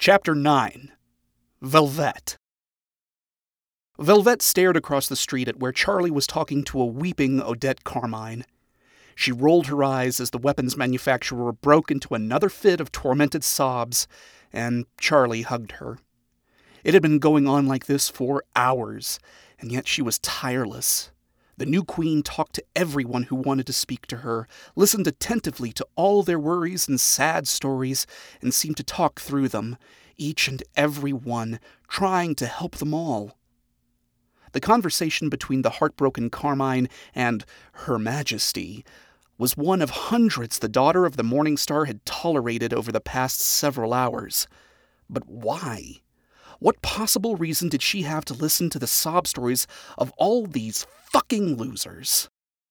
Chapter 9. Velvet. Velvet stared across the street at where Charlie was talking to a weeping Odette Carmine. She rolled her eyes as the weapons manufacturer broke into another fit of tormented sobs, and Charlie hugged her. It had been going on like this for hours, and yet she was tireless. The new queen talked to everyone who wanted to speak to her, listened attentively to all their worries and sad stories, and seemed to talk through them, each and every one, trying to help them all. The conversation between the heartbroken Carmine and Her Majesty was one of hundreds the daughter of the Morning Star had tolerated over the past several hours. But why? What possible reason did she have to listen to the sob stories of all these fucking losers?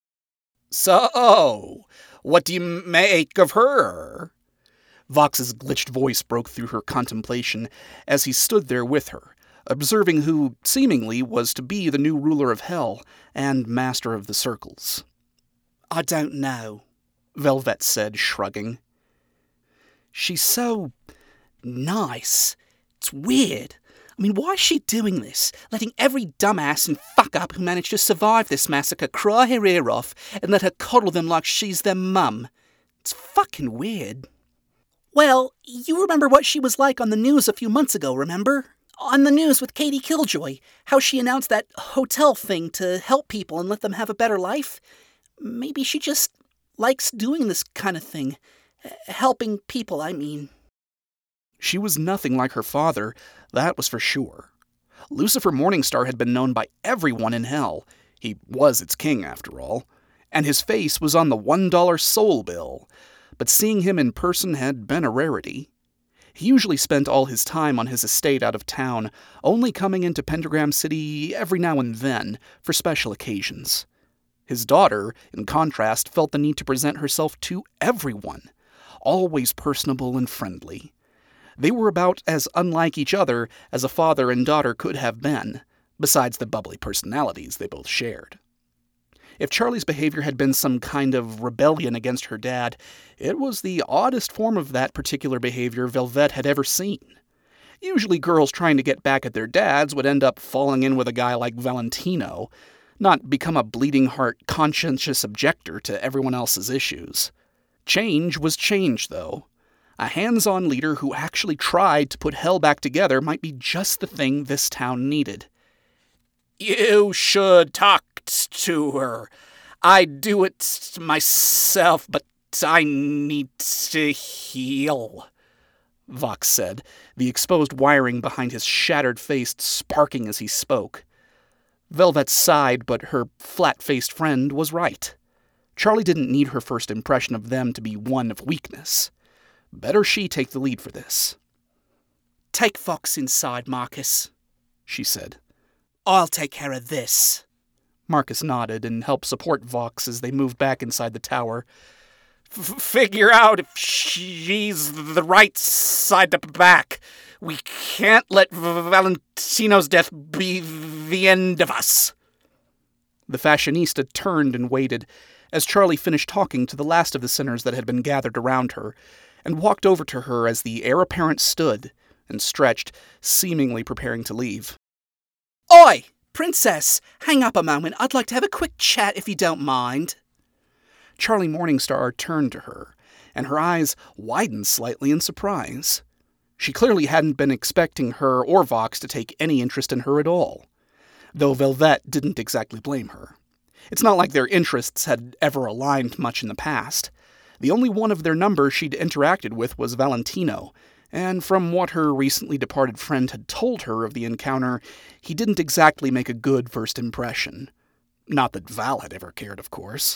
"So, what do you make of her?" Vox's glitched voice broke through her contemplation as he stood there with her, observing who, seemingly, was to be the new ruler of Hell and master of the circles. "I don't know," Velvet said, shrugging. "She's so nice. It's weird. I mean, why is she doing this? Letting every dumbass and fuck-up who managed to survive this massacre cry her ear off and let her coddle them like she's their mum. It's fucking weird." "Well, you remember what she was like on the news a few months ago, remember? On the news with Katie Killjoy, how she announced that hotel thing to help people and let them have a better life? Maybe she just likes doing this kind of thing. Helping people, I mean." She was nothing like her father, that was for sure. Lucifer Morningstar had been known by everyone in Hell. He was its king, after all. And his face was on the $1 soul bill. But seeing him in person had been a rarity. He usually spent all his time on his estate out of town, only coming into Pentagram City every now and then for special occasions. His daughter, in contrast, felt the need to present herself to everyone, always personable and friendly. They were about as unlike each other as a father and daughter could have been, besides the bubbly personalities they both shared. If Charlie's behavior had been some kind of rebellion against her dad, it was the oddest form of that particular behavior Velvet had ever seen. Usually girls trying to get back at their dads would end up falling in with a guy like Valentino, not become a bleeding heart conscientious objector to everyone else's issues. Change was change, though. A hands-on leader who actually tried to put Hell back together might be just the thing this town needed. "You should talk to her. I do it myself, but I need to heal," Vox said, the exposed wiring behind his shattered face sparking as he spoke. Velvet sighed, but her flat-faced friend was right. Charlie didn't need her first impression of them to be one of weakness. Better she take the lead for this. "Take Vox inside, Marcus," she said. "I'll take care of this." Marcus nodded and helped support Vox as they moved back inside the tower. "Figure out if she's the right side to back. We can't let Valentino's death be the end of us." The fashionista turned and waited as Charlie finished talking to the last of the sinners that had been gathered around her, and walked over to her as the heir apparent stood and stretched, seemingly preparing to leave. "Oi, Princess! Hang up a moment. I'd like to have a quick chat if you don't mind." Charlie Morningstar turned to her, and her eyes widened slightly in surprise. She clearly hadn't been expecting her or Vox to take any interest in her at all, though Velvet didn't exactly blame her. It's not like their interests had ever aligned much in the past. The only one of their number she'd interacted with was Valentino, and from what her recently departed friend had told her of the encounter, he didn't exactly make a good first impression. Not that Val had ever cared, of course.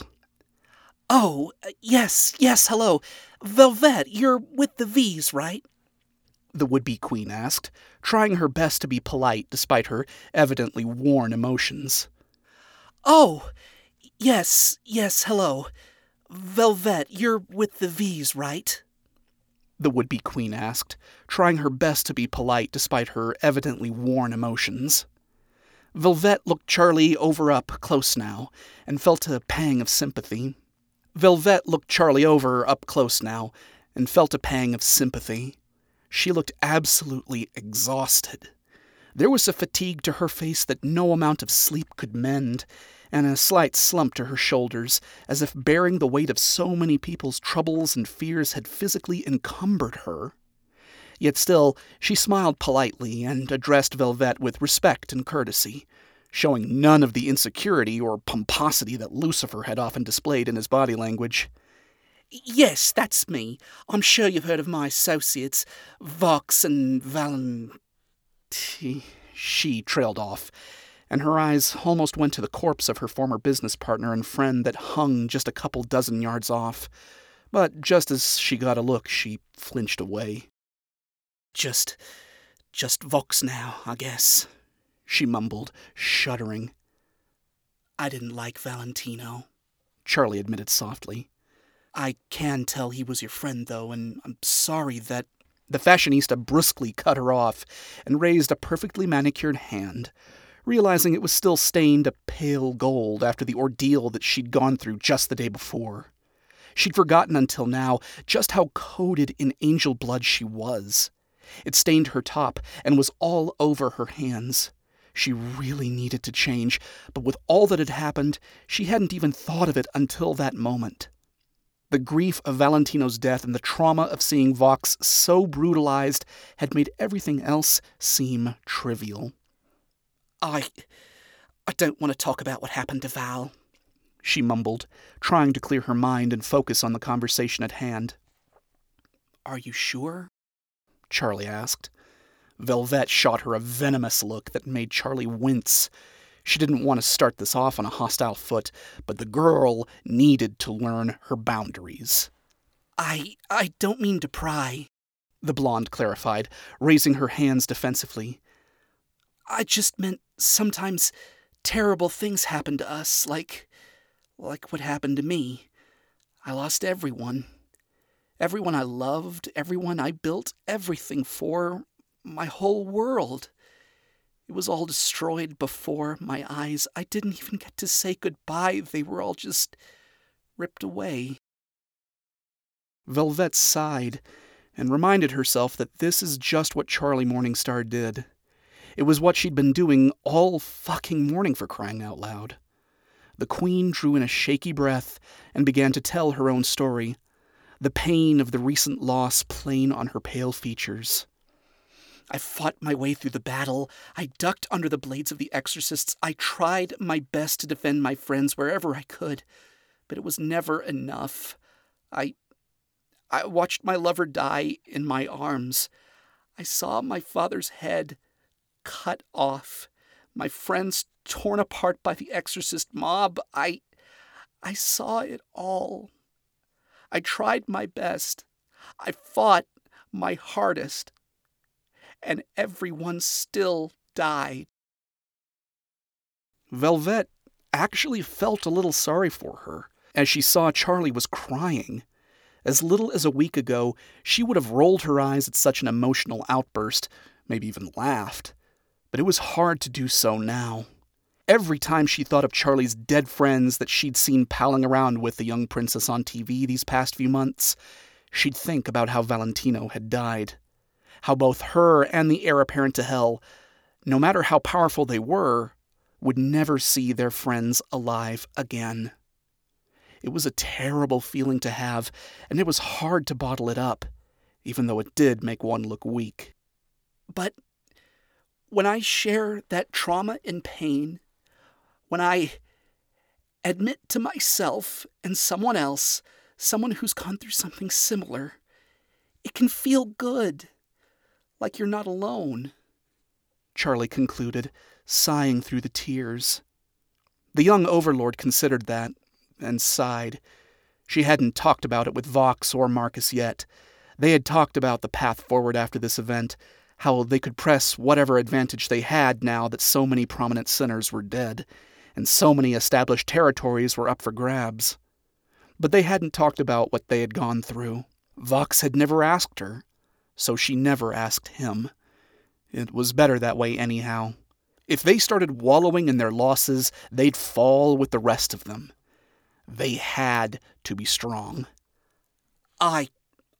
"Oh, yes, hello. Velvet, you're with the V's, right?" the would-be queen asked, trying her best to be polite despite her evidently worn emotions. "Oh, yes, hello. Velvet, you're with the V's, right?" the would-be queen asked, trying her best to be polite despite her evidently worn emotions. Velvet looked Charlie over up close now, and felt a pang of sympathy. Velvet looked Charlie over up close now, and felt a pang of sympathy. She looked absolutely exhausted. There was a fatigue to her face that no amount of sleep could mend, and a slight slump to her shoulders, as if bearing the weight of so many people's troubles and fears had physically encumbered her. Yet still, she smiled politely and addressed Velvet with respect and courtesy, showing none of the insecurity or pomposity that Lucifer had often displayed in his body language. "Yes, that's me. I'm sure you've heard of my associates, Vox and She trailed off, and her eyes almost went to the corpse of her former business partner and friend that hung just a couple dozen yards off. But just as she got a look, she flinched away. Just Vox now, I guess," she mumbled, shuddering. "I didn't like Valentino," Charlie admitted softly. "I can tell he was your friend, though, and I'm sorry that—" The fashionista brusquely cut her off and raised a perfectly manicured hand, realizing it was still stained a pale gold after the ordeal that she'd gone through just the day before. She'd forgotten until now just how coated in angel blood she was. It stained her top and was all over her hands. She really needed to change, but with all that had happened, she hadn't even thought of it until that moment. The grief of Valentino's death and the trauma of seeing Vox so brutalized had made everything else seem trivial. I don't want to talk about what happened to Val," she mumbled, trying to clear her mind and focus on the conversation at hand. "Are you sure?" Charlie asked. Velvet shot her a venomous look that made Charlie wince. She didn't want to start this off on a hostile foot, but the girl needed to learn her boundaries. I don't mean to pry," the blonde clarified, raising her hands defensively. "I just meant sometimes terrible things happen to us, like what happened to me. I lost everyone. Everyone I loved, everyone I built everything for, my whole world. It was all destroyed before my eyes. I didn't even get to say goodbye. They were all just ripped away." Velvet sighed and reminded herself that this is just what Charlie Morningstar did. It was what she'd been doing all fucking morning, for crying out loud. The Queen drew in a shaky breath and began to tell her own story, the pain of the recent loss plain on her pale features. "I fought my way through the battle. I ducked under the blades of the exorcists. I tried my best to defend my friends wherever I could, but it was never enough. I watched my lover die in my arms. I saw my father's head cut off, my friends torn apart by the exorcist mob. I saw it all. I tried my best. I fought my hardest. And everyone still died." Velvet actually felt a little sorry for her as she saw Charlie was crying. As little as a week ago, she would have rolled her eyes at such an emotional outburst, maybe even laughed. But it was hard to do so now. Every time she thought of Charlie's dead friends that she'd seen palling around with the young princess on TV these past few months, she'd think about how Valentino had died. How both her and the heir apparent to hell, no matter how powerful they were, would never see their friends alive again. It was a terrible feeling to have, and it was hard to bottle it up, even though it did make one look weak. "But when I share that trauma and pain, when I admit to myself and someone else, someone who's gone through something similar, it can feel good. Like you're not alone," Charlie concluded, sighing through the tears. The young overlord considered that, and sighed. She hadn't talked about it with Vox or Marcus yet. They had talked about the path forward after this event, how they could press whatever advantage they had now that so many prominent sinners were dead, and so many established territories were up for grabs. But they hadn't talked about what they had gone through. Vox had never asked her. So she never asked him. It was better that way anyhow. If they started wallowing in their losses, they'd fall with the rest of them. They had to be strong. I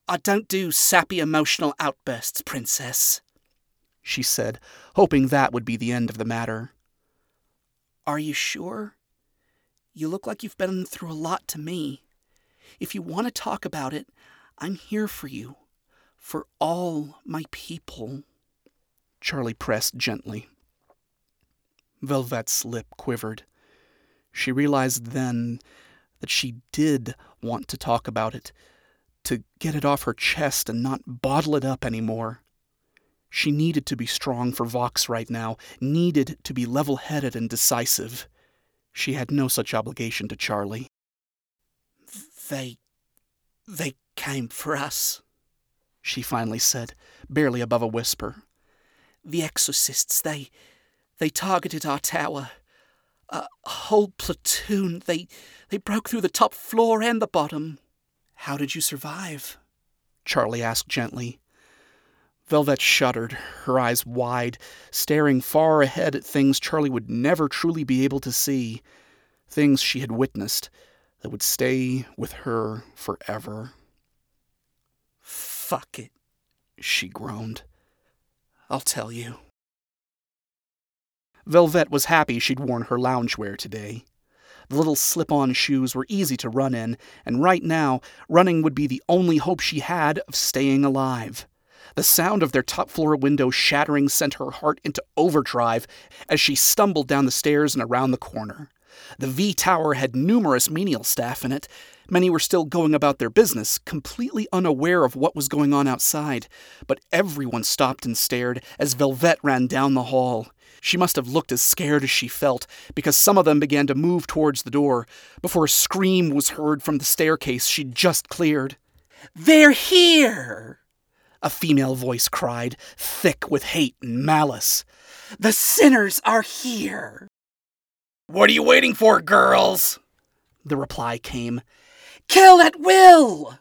I don't do sappy emotional outbursts, Princess, she said, hoping that would be the end of the matter. Are you sure? You look like you've been through a lot to me. If you want to talk about it, I'm here for you. For all my people. Charlie pressed gently. Velvet's lip quivered. She realized then that she did want to talk about it, to get it off her chest and not bottle it up anymore. She needed to be strong for Vox right now, needed to be level-headed and decisive. She had no such obligation to Charlie. They came for us, she finally said, barely above a whisper. The exorcists, they targeted our tower. A whole platoon. They broke through the top floor and the bottom. How did you survive? Charlie asked gently. Velvet shuddered, her eyes wide, staring far ahead at things Charlie would never truly be able to see, things she had witnessed that would stay with her forever. Fuck it, she groaned. I'll tell you. Velvet was happy she'd worn her loungewear today. The little slip-on shoes were easy to run in, and right now, running would be the only hope she had of staying alive. The sound of their top-floor window shattering sent her heart into overdrive as she stumbled down the stairs and around the corner. The V-Tower had numerous menial staff in it. Many were still going about their business, completely unaware of what was going on outside. But everyone stopped and stared as Velvet ran down the hall. She must have looked as scared as she felt, because some of them began to move towards the door, before a scream was heard from the staircase she'd just cleared. "They're here!" a female voice cried, thick with hate and malice. "The sinners are here!" "What are you waiting for, girls?" the reply came. "Kill at will!"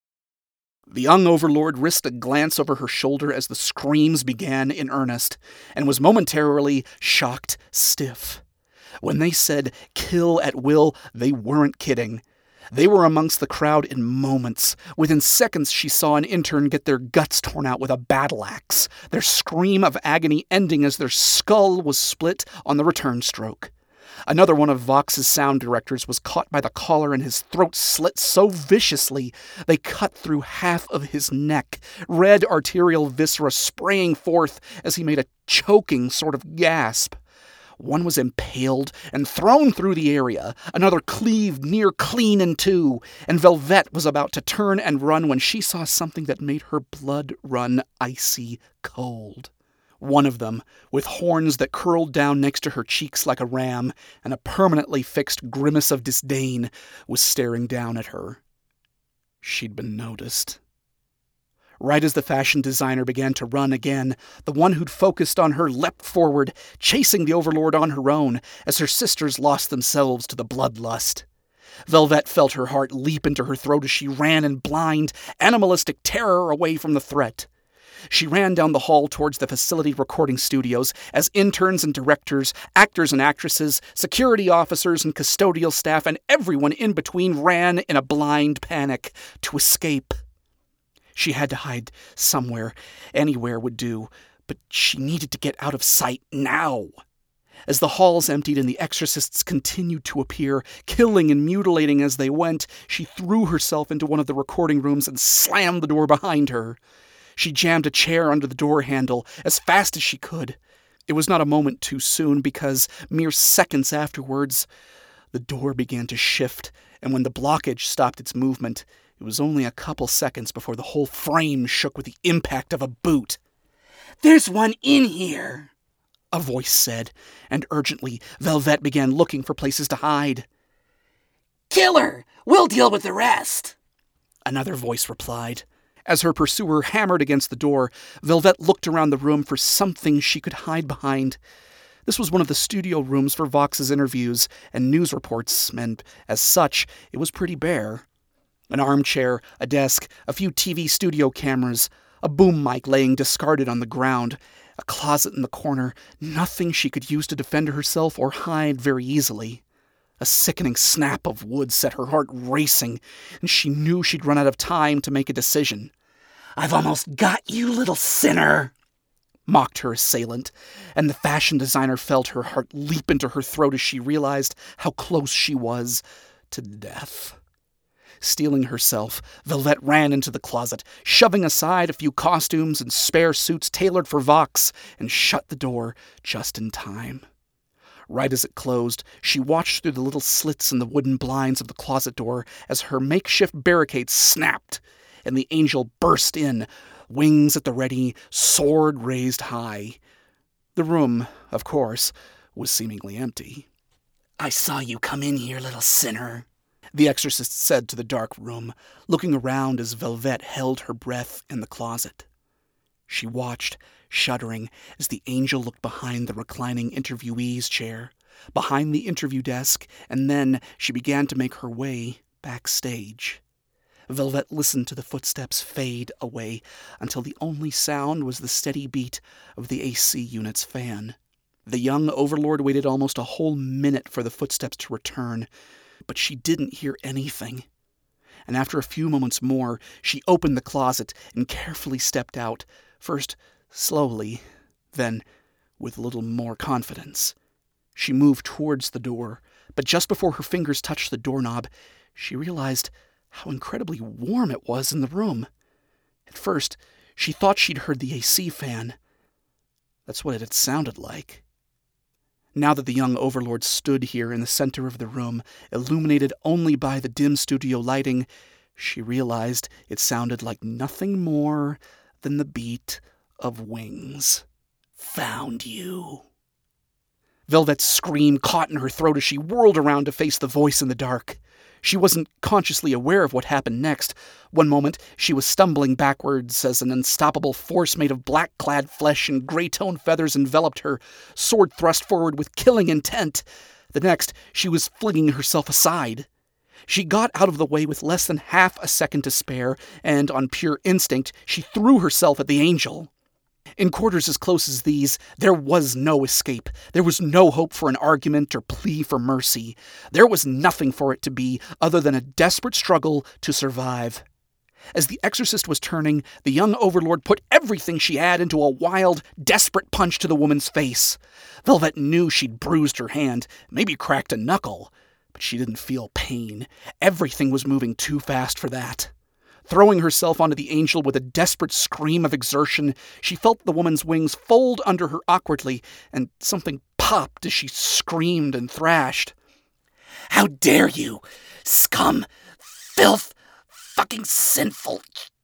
The young overlord risked a glance over her shoulder as the screams began in earnest, and was momentarily shocked stiff. When they said kill at will, they weren't kidding. They were amongst the crowd in moments. Within seconds, she saw an intern get their guts torn out with a battle axe, their scream of agony ending as their skull was split on the return stroke. Another one of Vox's sound directors was caught by the collar and his throat slit so viciously they cut through half of his neck, red arterial viscera spraying forth as he made a choking sort of gasp. One was impaled and thrown through the area, another cleaved near clean in two, and Velvet was about to turn and run when she saw something that made her blood run icy cold. One of them, with horns that curled down next to her cheeks like a ram, and a permanently fixed grimace of disdain, was staring down at her. She'd been noticed. Right as the fashion designer began to run again, the one who'd focused on her leapt forward, chasing the overlord on her own, as her sisters lost themselves to the bloodlust. Velvet felt her heart leap into her throat as she ran in blind, animalistic terror away from the threat. She ran down the hall towards the facility recording studios as interns and directors, actors and actresses, security officers and custodial staff, and everyone in between ran in a blind panic to escape. She had to hide somewhere. Anywhere would do, but she needed to get out of sight now. As the halls emptied and the exorcists continued to appear, killing and mutilating as they went, she threw herself into one of the recording rooms and slammed the door behind her. She jammed a chair under the door handle as fast as she could. It was not a moment too soon, because mere seconds afterwards, the door began to shift, and when the blockage stopped its movement, it was only a couple seconds before the whole frame shook with the impact of a boot. "There's one in here," a voice said, and urgently, Velvet began looking for places to hide. "Kill her! We'll deal with the rest," another voice replied. As her pursuer hammered against the door, Velvet looked around the room for something she could hide behind. This was one of the studio rooms for Vox's interviews and news reports, and as such, it was pretty bare. An armchair, a desk, a few TV studio cameras, a boom mic laying discarded on the ground, a closet in the corner, nothing she could use to defend herself or hide very easily. A sickening snap of wood set her heart racing, and she knew she'd run out of time to make a decision. "I've almost got you, little sinner," mocked her assailant, and the fashion designer felt her heart leap into her throat as she realized how close she was to death. Steeling herself, Velvet ran into the closet, shoving aside a few costumes and spare suits tailored for Vox, and shut the door just in time. Right as it closed, she watched through the little slits in the wooden blinds of the closet door as her makeshift barricade snapped, and the angel burst in, wings at the ready, sword raised high. The room, of course, was seemingly empty. "I saw you come in here, little sinner," the exorcist said to the dark room, looking around as Velvet held her breath in the closet. She watched, shuddering, as the angel looked behind the reclining interviewee's chair, behind the interview desk, and then she began to make her way backstage. Velvet listened to the footsteps fade away until the only sound was the steady beat of the AC unit's fan. The young overlord waited almost a whole minute for the footsteps to return, but she didn't hear anything. And after a few moments more, she opened the closet and carefully stepped out, first slowly, then with a little more confidence. She moved towards the door, but just before her fingers touched the doorknob, she realized how incredibly warm it was in the room. At first, she thought she'd heard the AC fan. That's what it had sounded like. Now that the young overlord stood here in the center of the room, illuminated only by the dim studio lighting, she realized it sounded like nothing more than the beat of wings. "Found you." Velvet's scream caught in her throat as she whirled around to face the voice in the dark. She wasn't consciously aware of what happened next. One moment, she was stumbling backwards as an unstoppable force made of black-clad flesh and gray-toned feathers enveloped her, sword thrust forward with killing intent. The next, she was flinging herself aside. She got out of the way with less than half a second to spare, and on pure instinct, she threw herself at the angel. In quarters as close as these, there was no escape. There was no hope for an argument or plea for mercy. There was nothing for it to be other than a desperate struggle to survive. As the exorcist was turning, the young overlord put everything she had into a wild, desperate punch to the woman's face. Velvet knew she'd bruised her hand, maybe cracked a knuckle, but she didn't feel pain. Everything was moving too fast for that. Throwing herself onto the angel with a desperate scream of exertion, she felt the woman's wings fold under her awkwardly, and something popped as she screamed and thrashed. "How dare you! Scum! Filth! Fucking sinful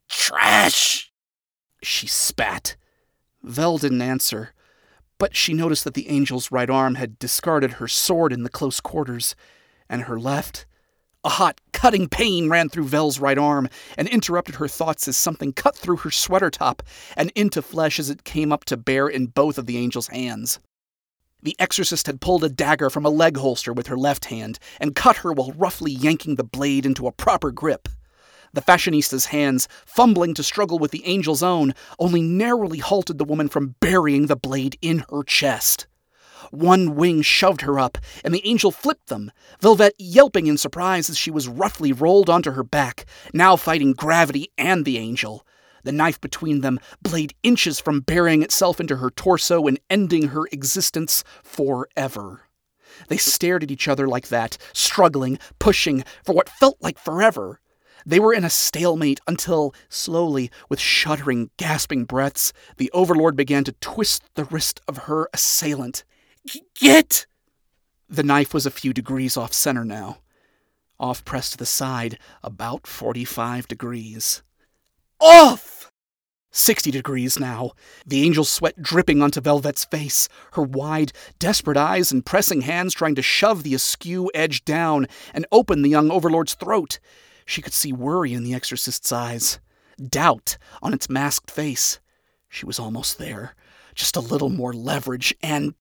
trash!" she spat. Vel didn't answer, but she noticed that the angel's right arm had discarded her sword in the close quarters, and her left. A hot, cutting pain ran through Vel's right arm and interrupted her thoughts as something cut through her sweater top and into flesh as it came up to bear in both of the angel's hands. The exorcist had pulled a dagger from a leg holster with her left hand and cut her while roughly yanking the blade into a proper grip. The fashionista's hands, fumbling to struggle with the angel's own, only narrowly halted the woman from burying the blade in her chest. One wing shoved her up, and the angel flipped them, Velvet yelping in surprise as she was roughly rolled onto her back, now fighting gravity and the angel. The knife between them, blade inches from burying itself into her torso and ending her existence forever. They stared at each other like that, struggling, pushing, for what felt like forever. They were in a stalemate until, slowly, with shuddering, gasping breaths, the overlord began to twist the wrist of her assailant. "Get!" The knife was a few degrees off center now. Off pressed to the side, about 45 degrees. "Off!" 60 degrees now, the angel's sweat dripping onto Velvet's face, her wide, desperate eyes and pressing hands trying to shove the askew edge down and open the young overlord's throat. She could see worry in the exorcist's eyes, doubt on its masked face. She was almost there, just a little more leverage, and...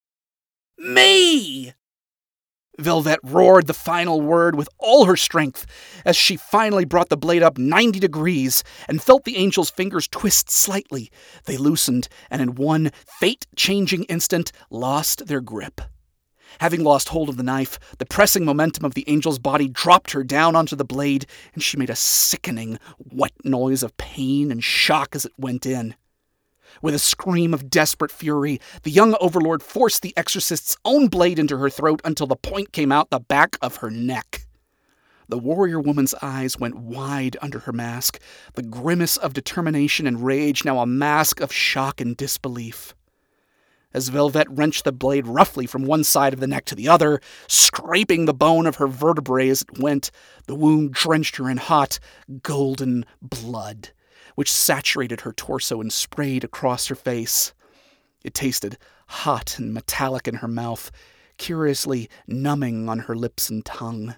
"Me!" Velvet roared the final word with all her strength as she finally brought the blade up 90 degrees and felt the angel's fingers twist slightly. They loosened and in one fate-changing instant lost their grip. Having lost hold of the knife, the pressing momentum of the angel's body dropped her down onto the blade, and she made a sickening, wet noise of pain and shock as it went in. With a scream of desperate fury, the young overlord forced the exorcist's own blade into her throat until the point came out the back of her neck. The warrior woman's eyes went wide under her mask, the grimace of determination and rage now a mask of shock and disbelief. As Velvet wrenched the blade roughly from one side of the neck to the other, scraping the bone of her vertebrae as it went, the wound drenched her in hot, golden blood, which saturated her torso and sprayed across her face. It tasted hot and metallic in her mouth, curiously numbing on her lips and tongue.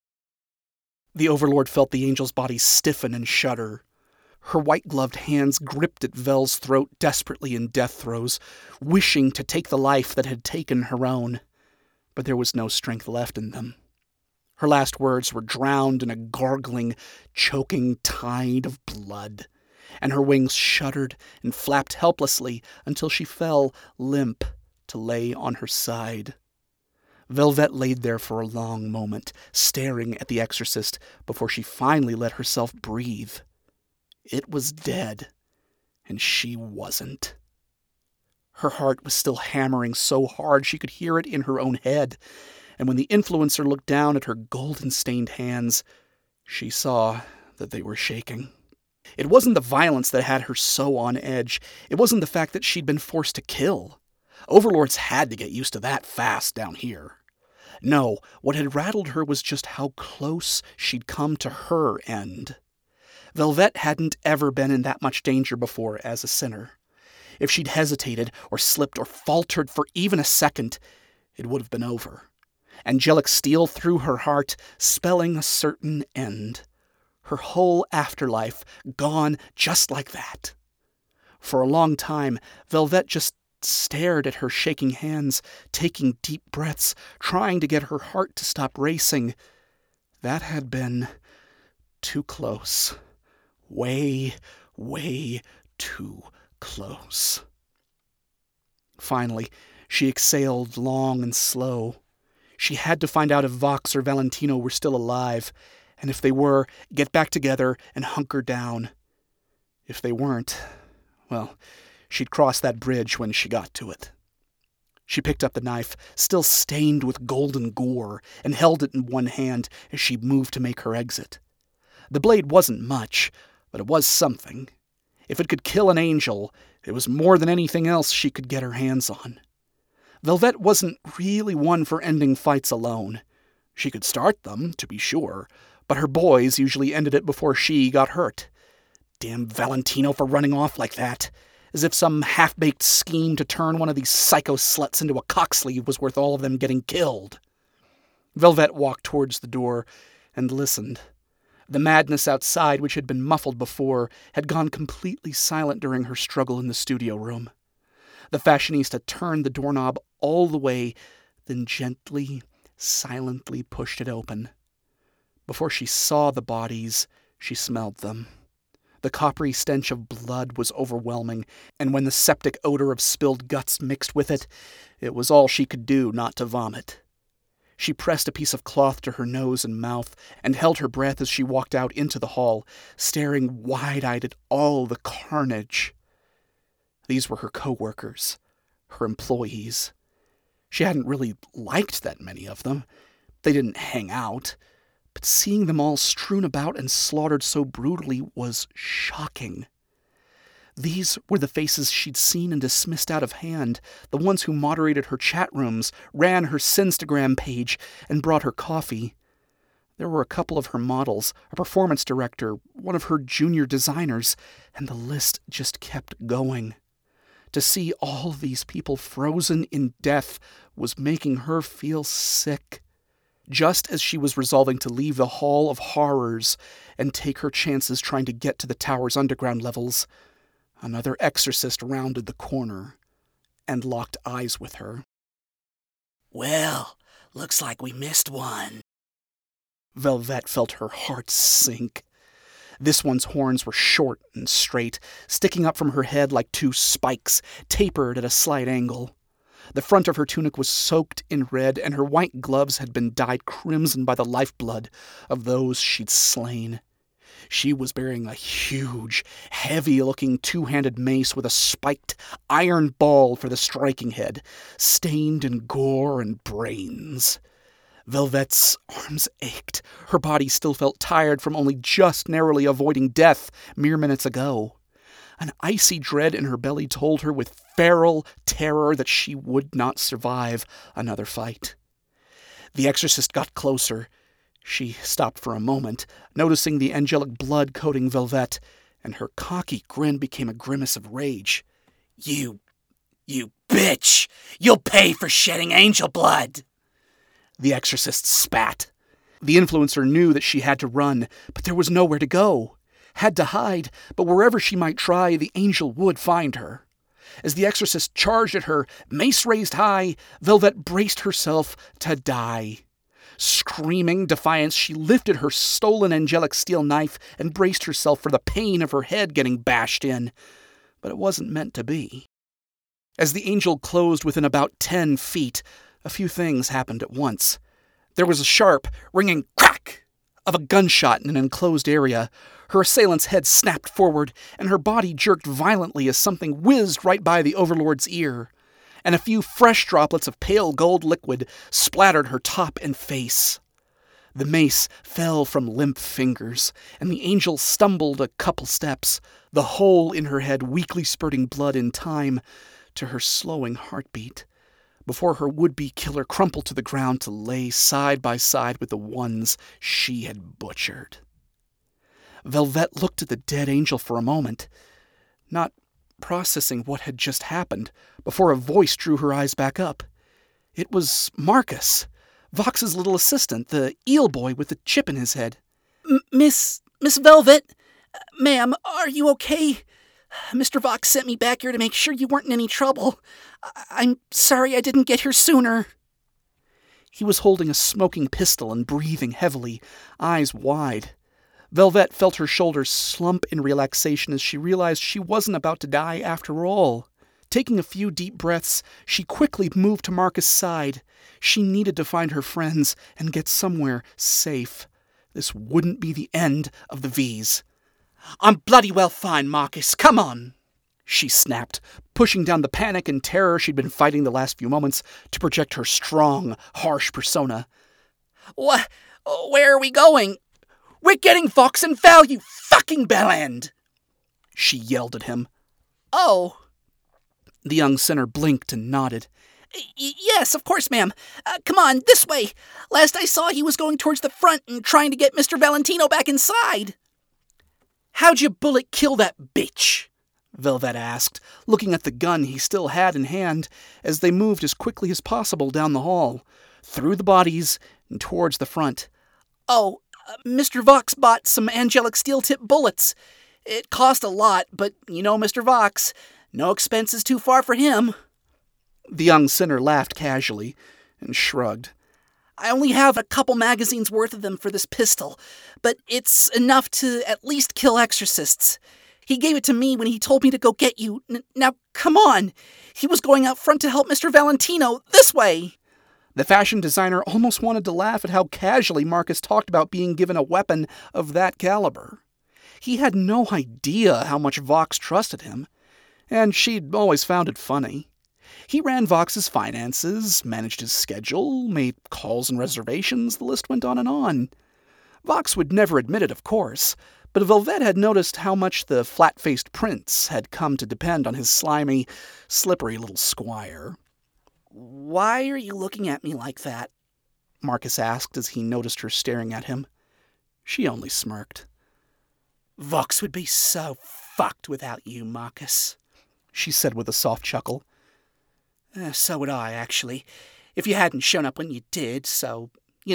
The overlord felt the angel's body stiffen and shudder. Her white-gloved hands gripped at Vel's throat desperately in death throes, wishing to take the life that had taken her own. But there was no strength left in them. Her last words were drowned in a gargling, choking tide of blood, and her wings shuddered and flapped helplessly until she fell limp to lay on her side. Velvet laid there for a long moment, staring at the exorcist before she finally let herself breathe. It was dead, and she wasn't. Her heart was still hammering so hard she could hear it in her own head, and when the influencer looked down at her golden-stained hands, she saw that they were shaking. It wasn't the violence that had her so on edge. It wasn't the fact that she'd been forced to kill. Overlords had to get used to that fast down here. No, what had rattled her was just how close she'd come to her end. Velvet hadn't ever been in that much danger before as a sinner. If she'd hesitated or slipped or faltered for even a second, it would have been over. Angelic steel through her heart, spelling a certain end. Her whole afterlife gone just like that. For a long time, Velvet just stared at her shaking hands, taking deep breaths, trying to get her heart to stop racing. That had been too close. Way, way too close. Finally, she exhaled long and slow. She had to find out if Vox or Valentino were still alive, and if they were, get back together and hunker down. If they weren't, well, she'd cross that bridge when she got to it. She picked up the knife, still stained with golden gore, and held it in one hand as she moved to make her exit. The blade wasn't much, but it was something. If it could kill an angel, it was more than anything else she could get her hands on. Velvet wasn't really one for ending fights alone. She could start them, to be sure, but her boys usually ended it before she got hurt. Damn Valentino for running off like that, as if some half-baked scheme to turn one of these psycho sluts into a cocksleeve was worth all of them getting killed. Velvet walked towards the door and listened. The madness outside, which had been muffled before, had gone completely silent during her struggle in the studio room. The fashionista turned the doorknob all the way, then gently, silently pushed it open. Before she saw the bodies, she smelled them. The coppery stench of blood was overwhelming, and when the septic odor of spilled guts mixed with it, it was all she could do not to vomit. She pressed a piece of cloth to her nose and mouth and held her breath as she walked out into the hall, staring wide-eyed at all the carnage. These were her co-workers, her employees. She hadn't really liked that many of them. They didn't hang out. But seeing them all strewn about and slaughtered so brutally was shocking. These were the faces she'd seen and dismissed out of hand, the ones who moderated her chat rooms, ran her Sinstagram page, and brought her coffee. There were a couple of her models, a performance director, one of her junior designers, and the list just kept going. To see all these people frozen in death was making her feel sick. Just as she was resolving to leave the Hall of Horrors and take her chances trying to get to the tower's underground levels, another exorcist rounded the corner and locked eyes with her. Well, looks like we missed one. Velvet felt her heart sink. This one's horns were short and straight, sticking up from her head like two spikes, tapered at a slight angle. The front of her tunic was soaked in red, and her white gloves had been dyed crimson by the lifeblood of those she'd slain. She was bearing a huge, heavy-looking two-handed mace with a spiked iron ball for the striking head, stained in gore and brains. Velvet's arms ached. Her body still felt tired from only just narrowly avoiding death mere minutes ago. An icy dread in her belly told her with feral terror that she would not survive another fight. The exorcist got closer. She stopped for a moment, noticing the angelic blood coating Velvet, and her cocky grin became a grimace of rage. You bitch! You'll pay for shedding angel blood! The exorcist spat. The influencer knew that she had to run, but there was nowhere to go. Had to hide, but wherever she might try, the angel would find her. As the exorcist charged at her, mace raised high, Velvet braced herself to die. Screaming defiance, she lifted her stolen angelic steel knife and braced herself for the pain of her head getting bashed in. But it wasn't meant to be. As the angel closed within about 10 feet, a few things happened at once. There was a sharp, ringing crack of a gunshot in an enclosed area. Her assailant's head snapped forward, and her body jerked violently as something whizzed right by the overlord's ear, and a few fresh droplets of pale gold liquid splattered her top and face. The mace fell from limp fingers, and the angel stumbled a couple steps, the hole in her head weakly spurting blood in time to her slowing heartbeat, before her would-be killer crumpled to the ground to lay side by side with the ones she had butchered. Velvet looked at the dead angel for a moment, not processing what had just happened, before a voice drew her eyes back up. It was Marcus, Vox's little assistant, the eel boy with the chip in his head. Miss Velvet? Ma'am, are you okay? Mr. Vox sent me back here to make sure you weren't in any trouble. I'm sorry I didn't get here sooner. He was holding a smoking pistol and breathing heavily, eyes wide. Velvet felt her shoulders slump in relaxation as she realized she wasn't about to die after all. Taking a few deep breaths, she quickly moved to Marcus' side. She needed to find her friends and get somewhere safe. This wouldn't be the end of the V's. I'm bloody well fine, Marcus. Come on, she snapped, pushing down the panic and terror she'd been fighting the last few moments to project her strong, harsh persona. What? Where are we going? We're getting Vox and Val, you fucking bellend! She yelled at him. Oh. The young sinner blinked and nodded. Yes, of course, ma'am. Come on, this way. Last I saw, he was going towards the front and trying to get Mr. Valentino back inside. How'd your bullet kill that bitch? Velvet asked, looking at the gun he still had in hand as they moved as quickly as possible down the hall, through the bodies and towards the front. Oh, Mr. Vox bought some angelic steel-tip bullets. It cost a lot, but you know Mr. Vox. No expenses too far for him. The young sinner laughed casually and shrugged. I only have a couple magazines worth of them for this pistol, but it's enough to at least kill exorcists. He gave it to me when he told me to go get you. Now, come on. He was going out front to help Mr. Valentino. This way. The fashion designer almost wanted to laugh at how casually Marcus talked about being given a weapon of that caliber. He had no idea how much Vox trusted him, and she'd always found it funny. He ran Vox's finances, managed his schedule, made calls and reservations, the list went on and on. Vox would never admit it, of course, but Velvet had noticed how much the flat-faced prince had come to depend on his slimy, slippery little squire. Why are you looking at me like that? Marcus asked as he noticed her staring at him. She only smirked. Vox would be so fucked without you, Marcus, she said with a soft chuckle. So would I, actually, if you hadn't shown up when you did, so,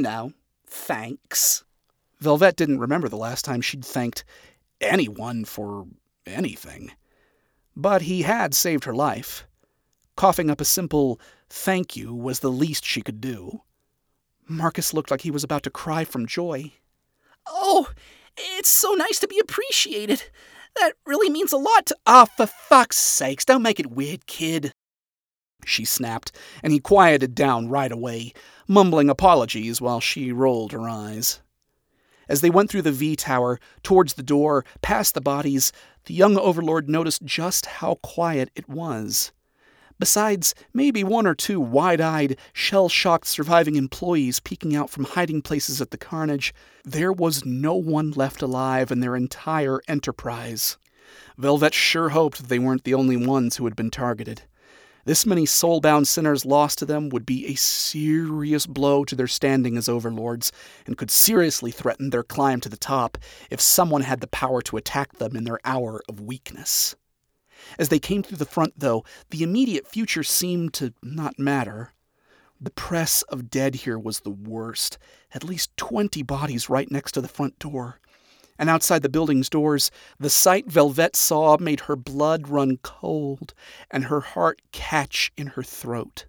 thanks. Velvet didn't remember the last time she'd thanked anyone for anything. But he had saved her life. Coughing up a simple thank you was the least she could do. Marcus looked like he was about to cry from joy. Oh, it's so nice to be appreciated. That really means a lot to— Oh, for fuck's sakes, don't make it weird, kid. she snapped, and he quieted down right away, mumbling apologies while she rolled her eyes. As they went through the V-Tower, towards the door, past the bodies, the young overlord noticed just how quiet it was. Besides maybe one or two wide-eyed, shell-shocked surviving employees peeking out from hiding places at the carnage, there was no one left alive in their entire enterprise. Velvet sure hoped they weren't the only ones who had been targeted. This many soul-bound sinners lost to them would be a serious blow to their standing as overlords, and could seriously threaten their climb to the top if someone had the power to attack them in their hour of weakness. As they came through the front, though, the immediate future seemed to not matter. The press of dead here was the worst. At least 20 bodies right next to the front door. And outside the building's doors, the sight Velvet saw made her blood run cold and her heart catch in her throat.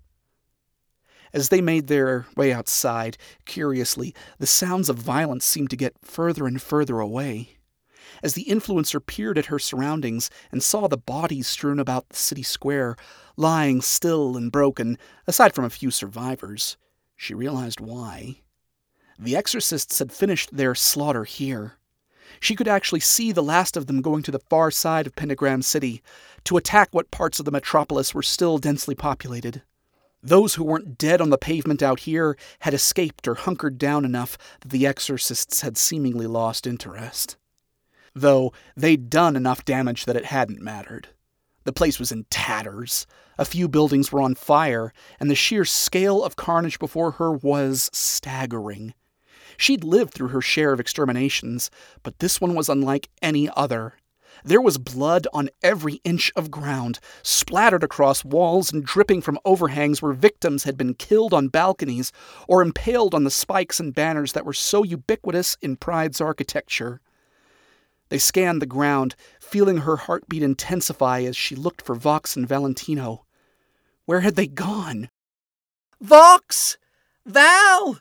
As they made their way outside, curiously, the sounds of violence seemed to get further and further away. As the influencer peered at her surroundings and saw the bodies strewn about the city square, lying still and broken, aside from a few survivors, she realized why. The exorcists had finished their slaughter here. She could actually see the last of them going to the far side of Pentagram City to attack what parts of the metropolis were still densely populated. Those who weren't dead on the pavement out here had escaped or hunkered down enough that the exorcists had seemingly lost interest. Though they'd done enough damage that it hadn't mattered. The place was in tatters. A few buildings were on fire, and the sheer scale of carnage before her was staggering. She'd lived through her share of exterminations, but this one was unlike any other. There was blood on every inch of ground, splattered across walls and dripping from overhangs where victims had been killed on balconies or impaled on the spikes and banners that were so ubiquitous in Pride's architecture. They scanned the ground, feeling her heartbeat intensify as she looked for Vox and Valentino. Where had they gone? Vox! Val!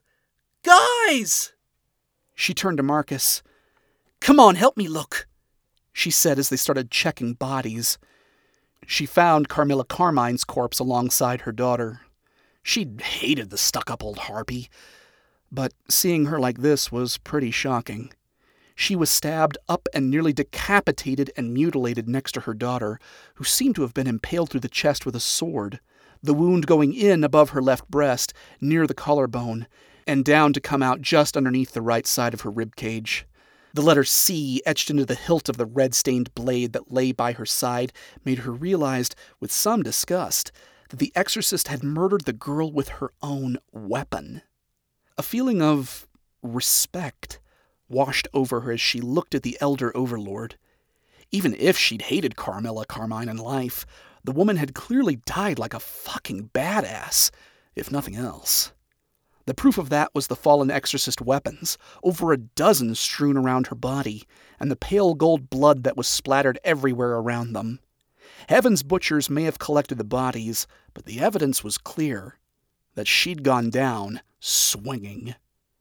Guys! She turned to Marcus. Come on, help me look, she said as they started checking bodies. She found Carmilla Carmine's corpse alongside her daughter. She'd hated the stuck-up old harpy, but seeing her like this was pretty shocking. She was stabbed up and nearly decapitated and mutilated next to her daughter, who seemed to have been impaled through the chest with a sword, the wound going in above her left breast, near the collarbone, and down to come out just underneath the right side of her ribcage. The letter C etched into the hilt of the red-stained blade that lay by her side made her realize, with some disgust, that the exorcist had murdered the girl with her own weapon. A feeling of respect washed over her as she looked at the elder overlord. Even if she'd hated Carmilla Carmine in life, the woman had clearly died like a fucking badass, if nothing else. The proof of that was the fallen exorcist weapons, over a dozen strewn around her body, and the pale gold blood that was splattered everywhere around them. Heaven's butchers may have collected the bodies, but the evidence was clear, that she'd gone down swinging.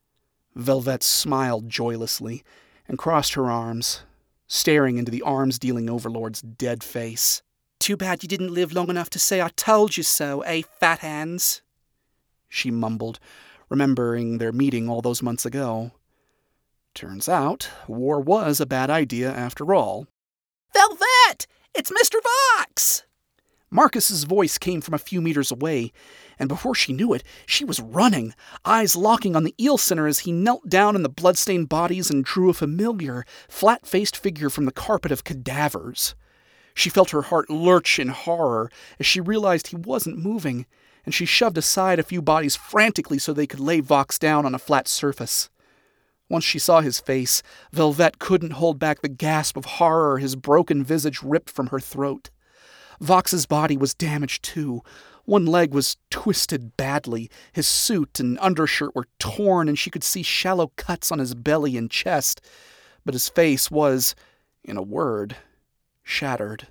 Velvet smiled joylessly and crossed her arms, staring into the arms-dealing overlord's dead face. Too bad you didn't live long enough to say I told you so, fat hands? She mumbled, remembering their meeting all those months ago. Turns out, war was a bad idea after all. Velvet! It's Mr. Vox! Marcus's voice came from a few meters away, and before she knew it, she was running, eyes locking on the eel sinner as he knelt down in the blood-stained bodies and drew a familiar, flat-faced figure from the carpet of cadavers. She felt her heart lurch in horror as she realized he wasn't moving, and she shoved aside a few bodies frantically so they could lay Vox down on a flat surface. Once she saw his face, Velvet couldn't hold back the gasp of horror his broken visage ripped from her throat. Vox's body was damaged too. One leg was twisted badly, his suit and undershirt were torn, and she could see shallow cuts on his belly and chest, but his face was, in a word, shattered.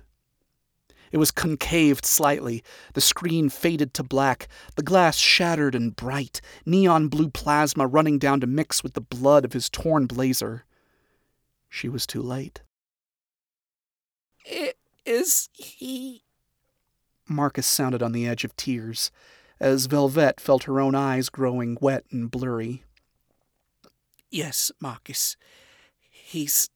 It was concaved slightly, the screen faded to black, the glass shattered and bright, neon blue plasma running down to mix with the blood of his torn blazer. She was too late. Is he... Marcus sounded on the edge of tears, as Velvet felt her own eyes growing wet and blurry. Yes, Marcus. He's...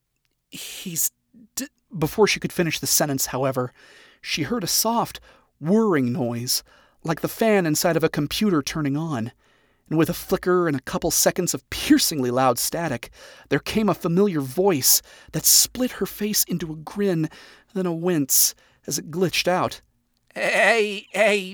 Before she could finish the sentence, however, she heard a soft, whirring noise, like the fan inside of a computer turning on. And with a flicker and a couple seconds of piercingly loud static, there came a familiar voice that split her face into a grin, then a wince, as it glitched out. Hey,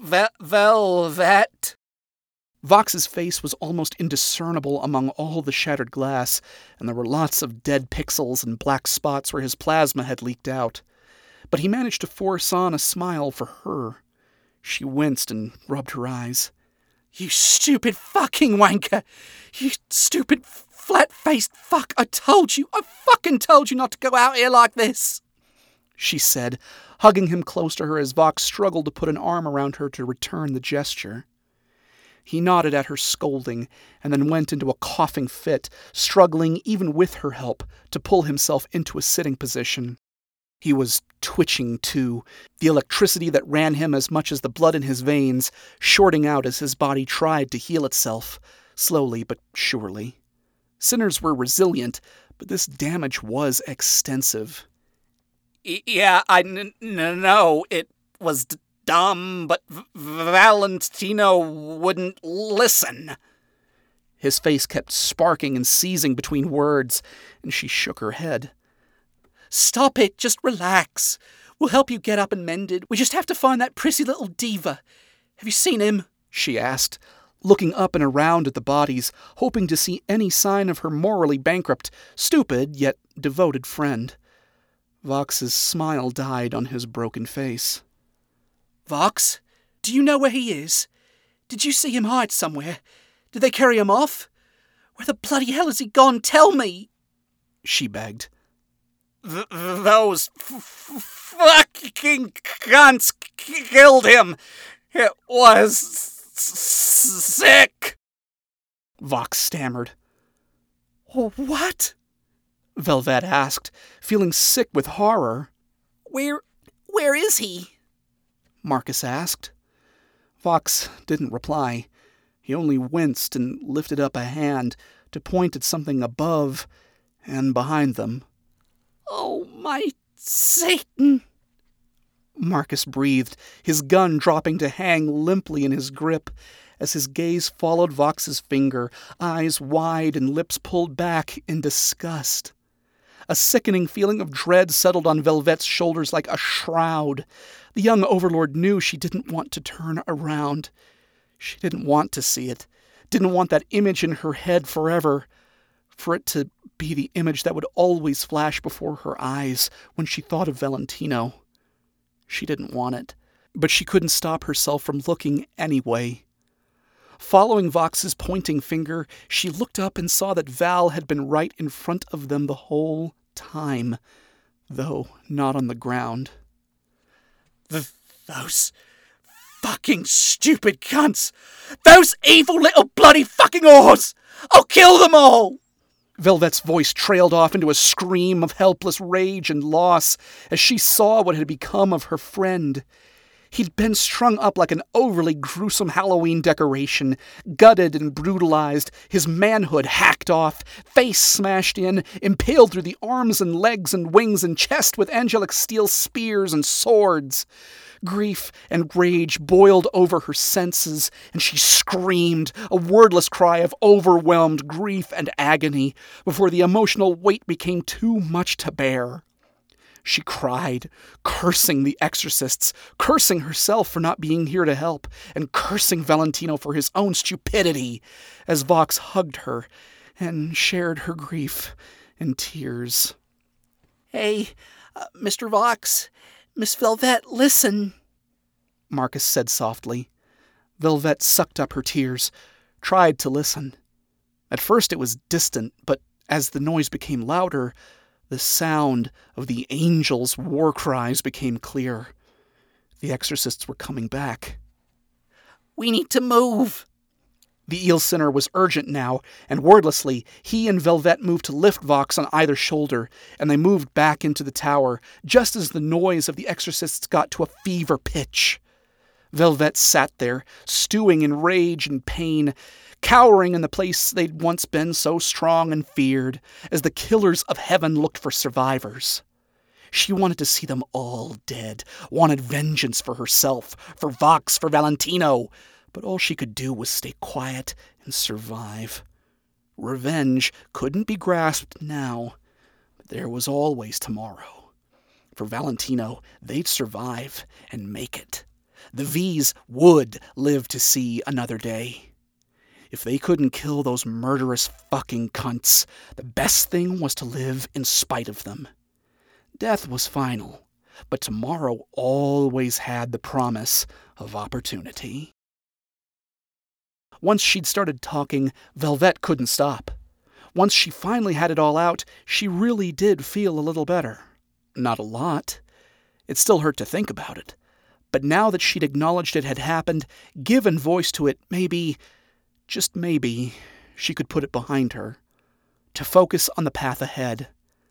Velvet. Vox's face was almost indiscernible among all the shattered glass, and there were lots of dead pixels and black spots where his plasma had leaked out. But he managed to force on a smile for her. She winced and rubbed her eyes. You stupid fucking wanker! You stupid flat-faced fuck! I fucking told you not to go out here like this! She said, hugging him close to her as Vox struggled to put an arm around her to return the gesture. He nodded at her scolding, and then went into a coughing fit, struggling, even with her help, to pull himself into a sitting position. He was twitching, too, the electricity that ran him as much as the blood in his veins, shorting out as his body tried to heal itself, slowly but surely. Sinners were resilient, but this damage was extensive. Yeah, I know it was dumb, but Valentino wouldn't listen. His face kept sparking and seizing between words, and she shook her head. Stop it, just relax. We'll help you get up and mended. We just have to find that prissy little diva. Have you seen him? She asked, looking up and around at the bodies, hoping to see any sign of her morally bankrupt, stupid, yet devoted friend. Vox's smile died on his broken face. Vox, do you know where he is? Did you see him hide somewhere? Did they carry him off? Where the bloody hell has he gone? Tell me! She begged. Those fucking cunts killed him. It was sick. Vox stammered. What? Velvet asked, feeling sick with horror. Where is he? Marcus asked. Vox didn't reply. He only winced and lifted up a hand to point at something above and behind them. Oh, my Satan! Marcus breathed, his gun dropping to hang limply in his grip, as his gaze followed Vox's finger, eyes wide and lips pulled back in disgust. A sickening feeling of dread settled on Velvet's shoulders like a shroud. The young overlord knew she didn't want to turn around. She didn't want to see it, didn't want that image in her head forever, for it to be the image that would always flash before her eyes when she thought of Valentino. She didn't want it, but she couldn't stop herself from looking anyway. Following Vox's pointing finger, she looked up and saw that Val had been right in front of them the whole time, though not on the ground. Those fucking stupid cunts! Those evil little bloody fucking whores! I'll kill them all! Velvet's voice trailed off into a scream of helpless rage and loss as she saw what had become of her friend. He'd been strung up like an overly gruesome Halloween decoration, gutted and brutalized, his manhood hacked off, face smashed in, impaled through the arms and legs and wings and chest with angelic steel spears and swords. Grief and rage boiled over her senses, and she screamed, a wordless cry of overwhelmed grief and agony, before the emotional weight became too much to bear. She cried, cursing the exorcists, cursing herself for not being here to help, and cursing Valentino for his own stupidity, as Vox hugged her and shared her grief and tears. Hey, Mr. Vox, Miss Velvet, listen, Marcus said softly. Velvet sucked up her tears, tried to listen. At first it was distant, but as the noise became louder, the sound of the angels' war cries became clear. The exorcists were coming back. We need to move. The eel sinner was urgent now, and wordlessly, he and Velvet moved to lift Vox on either shoulder, and they moved back into the tower, just as the noise of the exorcists got to a fever pitch. Velvet sat there, stewing in rage and pain, cowering in the place they'd once been so strong and feared, as the killers of heaven looked for survivors. She wanted to see them all dead, wanted vengeance for herself, for Vox, for Valentino, but all she could do was stay quiet and survive. Revenge couldn't be grasped now, but there was always tomorrow. For Valentino, they'd survive and make it. The V's would live to see another day. If they couldn't kill those murderous fucking cunts, the best thing was to live in spite of them. Death was final, but tomorrow always had the promise of opportunity. Once she'd started talking, Velvet couldn't stop. Once she finally had it all out, she really did feel a little better. Not a lot. It still hurt to think about it. But now that she'd acknowledged it had happened, given voice to it, maybe, just maybe, she could put it behind her. To focus on the path ahead.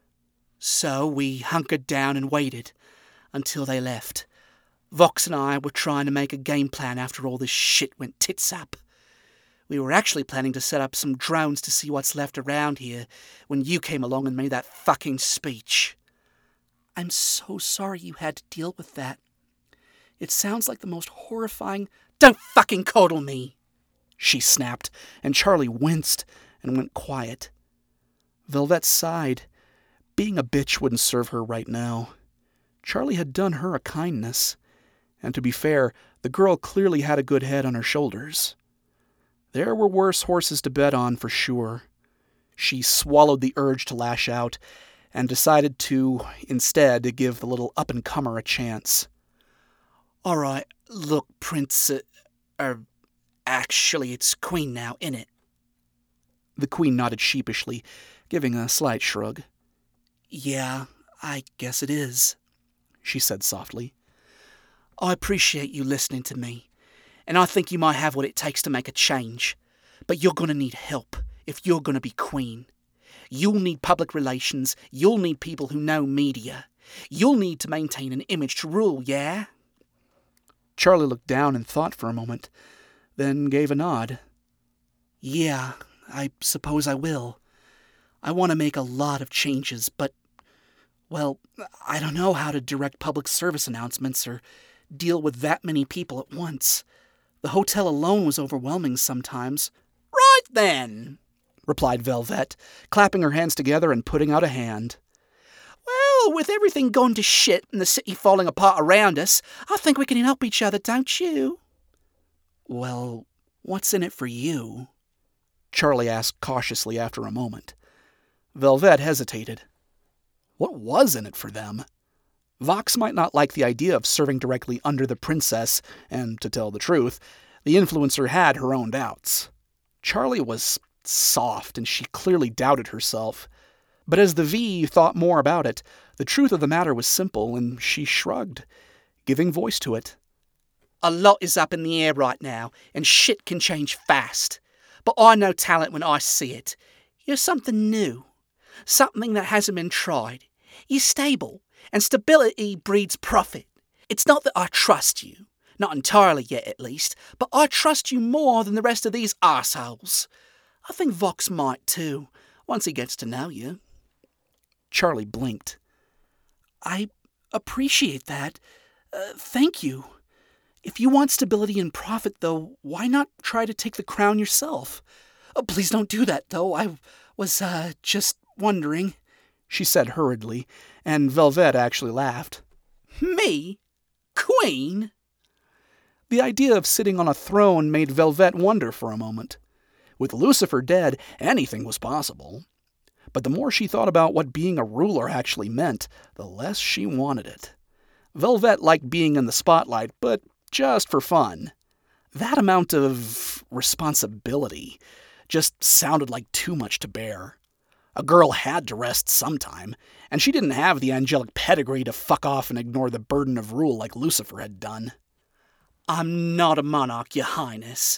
So we hunkered down and waited until they left. Vox and I were trying to make a game plan after all this shit went tits up. We were actually planning to set up some drones to see what's left around here when you came along and made that fucking speech. I'm so sorry you had to deal with that. It sounds like the most horrifying... Don't fucking coddle me! She snapped, and Charlie winced and went quiet. Velvet sighed. Being a bitch wouldn't serve her right now. Charlie had done her a kindness. And to be fair, the girl clearly had a good head on her shoulders. There were worse horses to bet on for sure. She swallowed the urge to lash out, and decided to, instead, give the little up-and-comer a chance. All right, look, Prince... actually, it's Queen now, innit? The Queen nodded sheepishly, giving a slight shrug. Yeah, I guess it is, she said softly. I appreciate you listening to me, and I think you might have what it takes to make a change, but you're going to need help if you're going to be Queen. You'll need public relations, you'll need people who know media. You'll need to maintain an image to rule, yeah? Charlie looked down and thought for a moment, then gave a nod. Yeah, I suppose I will. I want to make a lot of changes, but, well, I don't know how to direct public service announcements or deal with that many people at once. The hotel alone was overwhelming sometimes. Right then, replied Velvet, clapping her hands together and putting out a hand. Well, with everything gone to shit and the city falling apart around us, I think we can help each other, don't you? Well, what's in it for you? Charlie asked cautiously after a moment. Velvet hesitated. What was in it for them? Vox might not like the idea of serving directly under the princess, and, to tell the truth, the influencer had her own doubts. Charlie was soft, and she clearly doubted herself. But as the V thought more about it, the truth of the matter was simple, and she shrugged, giving voice to it. A lot is up in the air right now, and shit can change fast. But I know talent when I see it. You're something new. Something that hasn't been tried. You're stable, and stability breeds profit. It's not that I trust you. Not entirely yet, at least. But I trust you more than the rest of these arseholes. I think Vox might, too, once he gets to know you. Charlie blinked. I appreciate that. Thank you. If you want stability and profit, though, why not try to take the crown yourself? Oh, please don't do that, though. I was, just wondering, she said hurriedly, and Velvet actually laughed. Me? Queen? The idea of sitting on a throne made Velvet wonder for a moment. With Lucifer dead, anything was possible. But the more she thought about what being a ruler actually meant, the less she wanted it. Velvet liked being in the spotlight, but just for fun. That amount of responsibility just sounded like too much to bear. A girl had to rest sometime, and she didn't have the angelic pedigree to fuck off and ignore the burden of rule like Lucifer had done. I'm not a monarch, Your Highness.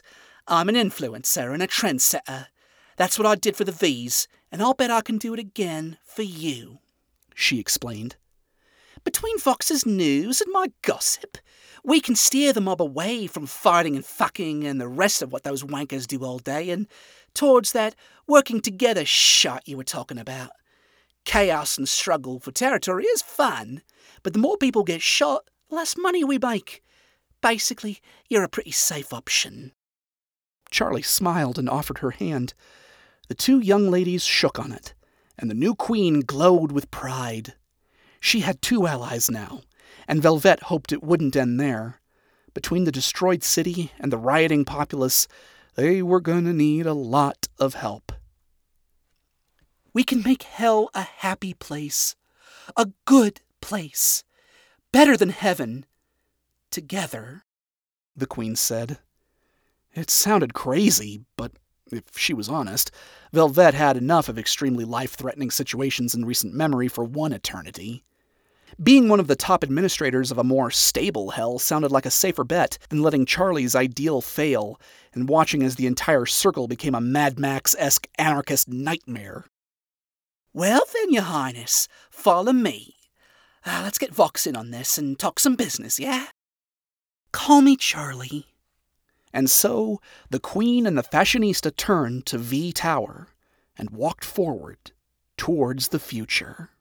I'm an influencer and a trendsetter. That's what I did for the V's, and I'll bet I can do it again for you," she explained. "Between Vox's news and my gossip, we can steer the mob away from fighting and fucking and the rest of what those wankers do all day and towards that working together shit you were talking about. Chaos and struggle for territory is fun, but the more people get shot, the less money we make. Basically, you're a pretty safe option." Charlie smiled and offered her hand. The two young ladies shook on it, and the new queen glowed with pride. She had 2 allies now, and Velvet hoped it wouldn't end there. Between the destroyed city and the rioting populace, they were gonna need a lot of help. "We can make hell a happy place, a good place, better than heaven, together," the queen said. It sounded crazy, but if she was honest, Velvet had enough of extremely life-threatening situations in recent memory for one eternity. Being one of the top administrators of a more stable hell sounded like a safer bet than letting Charlie's ideal fail and watching as the entire circle became a Mad Max-esque anarchist nightmare. "Well then, Your Highness, follow me. Let's get Vox in on this and talk some business, yeah? Call me Charlie." And so the queen and the fashionista turned to V Tower and walked forward towards the future.